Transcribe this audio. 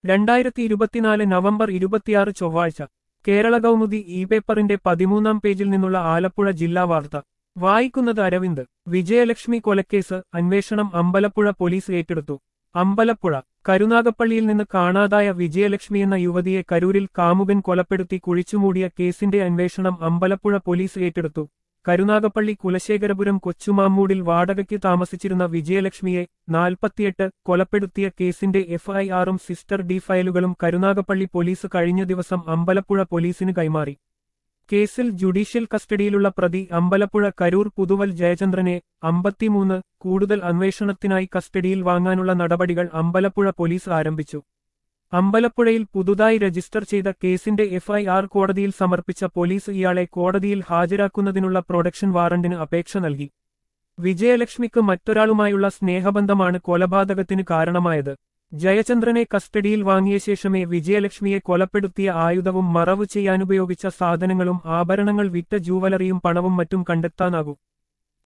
2024 November 26 ചൊവ്വാഴ്ച Kerala Kaumudi E പേപ്പറിന്റെ 13-ാം പേജിൽ നിന്നുള്ള ആലപ്പുഴ ജില്ലാ വാർത്ത വായിക്കുന്നത് അരവിന്ദ്. വിജയലക്ഷ്മി കൊലക്കേസ് അന്വേഷണം അമ്പലപ്പുഴ പോലീസ് ഏറ്റെടുത്തു. അമ്പലപ്പുഴ കരുനാഗപ്പള്ളിയിൽ നിന്ന് കാണാതായ വിജയലക്ഷ്മി എന്ന യുവതിയെ കരൂരിൽ കാമുകൻ കൊലപ്പെടുത്തി കുഴിച്ചുമൂടിയ കേസിന്റെ അന്വേഷണം അമ്പലപ്പുഴ പോലീസ് ഏറ്റെടുത്തു. കരുനാഗപ്പള്ളി കുലശേഖരപുരം കൊച്ചുമാമ്മൂടിൽ വാടകയ്ക്ക് താമസിച്ചിരുന്ന വിജയലക്ഷ്മിയെ 48 കൊലപ്പെടുത്തിയ കേസിന്റെ എഫ്ഐആറും സിസ്റ്റർ ഡി ഫയലുകളും കരുനാഗപ്പള്ളി പോലീസ് കഴിഞ്ഞ ദിവസം അമ്പലപ്പുഴ പോലീസിന് കൈമാറി. കേസിൽ ജുഡീഷ്യൽ കസ്റ്റഡിയിലുള്ള പ്രതി അമ്പലപ്പുഴ കരൂർ പുതുവൽ ജയചന്ദ്രനെ 53 കൂടുതൽ അന്വേഷണത്തിനായി കസ്റ്റഡിയിൽ വാങ്ങാനുള്ള നടപടികൾ അമ്പലപ്പുഴ പോലീസ് ആരംഭിച്ചു. അമ്പലപ്പുഴയിൽ പുതുതായി രജിസ്റ്റർ ചെയ്ത കേസിന്റെ എഫ്ഐആർ കോടതിയിൽ സമർപ്പിച്ച പോലീസ് ഇയാളെ കോടതിയിൽ ഹാജരാക്കുന്നതിനുള്ള പ്രൊഡക്ഷൻ വാറണ്ടിന് അപേക്ഷ നൽകി. വിജയലക്ഷ്മിക്ക് മറ്റൊരാളുമായുള്ള സ്നേഹബന്ധമാണ് കൊലപാതകത്തിന് കാരണമായത്. ജയചന്ദ്രനെ കസ്റ്റഡിയിൽ വാങ്ങിയ ശേഷമേ വിജയലക്ഷ്മിയെ കൊലപ്പെടുത്തിയ ആയുധവും മറവ് ചെയ്യാനുപയോഗിച്ച സാധനങ്ങളും ആഭരണങ്ങൾ വിറ്റ ജൂവലറിയും പണവും മറ്റും കണ്ടെത്താനാകൂ.